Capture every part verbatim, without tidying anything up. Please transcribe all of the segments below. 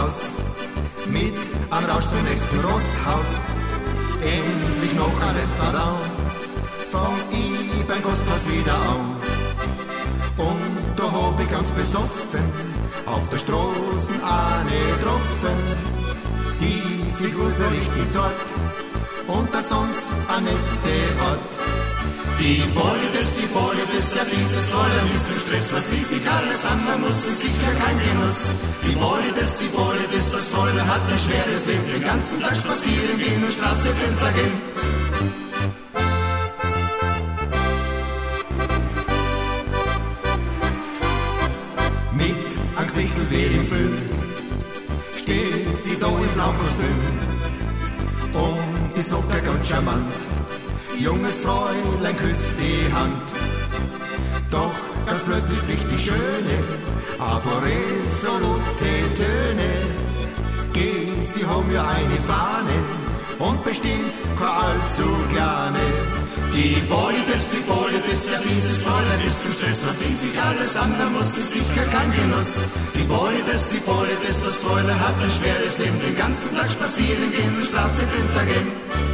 Haus, mit am Rausch zum nächsten Rosthaus. Endlich noch ein Restaurant, fang ich beim Gasthaus wieder an. Und da hab ich ganz besoffen auf der Straßen eine getroffen. Die Figur so richtig zart und der sonst a nette Art. Die Polides, die Polides, ja dieses Fräulein ist im Stress, was sie sich alles an, man muss es sicher kein Genuss. Die Polides, die Polides, das Fräulein hat ein schweres Leben, den ganzen Tag spazieren gehen und Strafzettel vergeben. Mit einem Gesichtel wie im Film steht sie da im blauen Kostüm und die Socke ganz charmant. Junges Fräulein küsst die Hand, doch ganz plötzlich spricht die Schöne, aber resolute Töne. Geh, sie haben ja eine Fahne und bestimmt keine allzu kleine. Die Polides, die Polides, ja dieses Fräulein ist im Stress, was sie sich alles an, da muss es sicher kein Genuss. Die Polides, die Polides, das Fräulein hat ein schweres Leben, den ganzen Tag spazieren gehen und Strafzettel vergeben.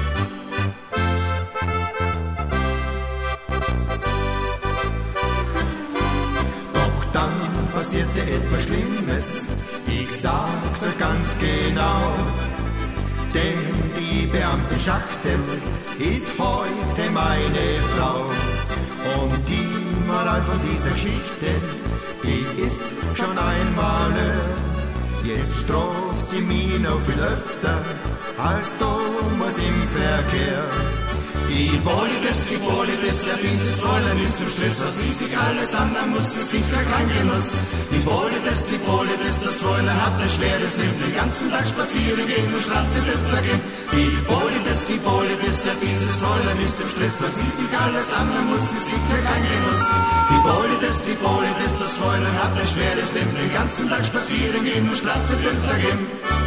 Passierte etwas Schlimmes, ich sag's euch ganz genau. Denn die Beamte Schachtel ist heute meine Frau. Und die Moral von dieser Geschichte, die ist schon einmal höher. Jetzt straft sie mich noch viel öfter als damals im Verkehr. Die Polides, die Polides, ja dieses Fräulein ist im Stress, was sie sich alles an, dann muss es sicher kein Genuss. Die Polides, die Polides, das Fräulein hat ein schweres Leben, den ganzen Tag spazieren gehen und Strafzettel vergeben. Die Polides, die Polides, ja dieses Fräulein ist im Stress, was sie sich alles an, dann muss es sicher kein Genuss. Die Polides, die Polides, das Fräulein hat ein schweres Leben, den ganzen Tag spazieren gehen und Strafzettel vergeben.